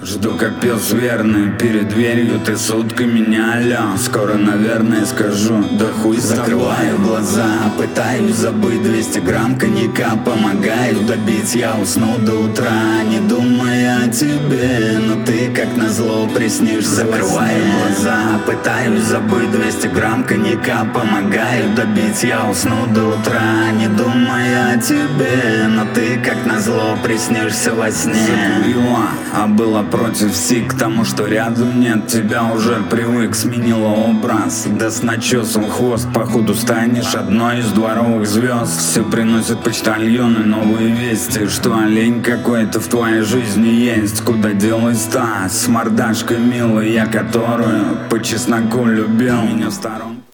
Жду как пес верный, перед дверью ты сутки меня, алло. Скоро, наверное, скажу, да хуй. Закрываю глаза, пытаюсь забыть 200 грамм коньяка. Помогаю добить, я усну до утра, не думая о тебе. Но ты как назло приснишься. Закрываю глаза, пытаюсь забыть 200 грамм коньяка. Помогаю добить, я усну до утра, не думая о тебе. Но ты как назло приснишься во сне. Закурила, а было против всех, к тому, что рядом нет тебя, уже привык, сменила образ. Да с начесом хвост, походу станешь одной из дворовых звезд. Все приносят почтальоны новые вести, что олень какой-то в твоей жизни есть. Куда делась та с мордашкой милой, я которую по чесноку любил. Меня в сторонку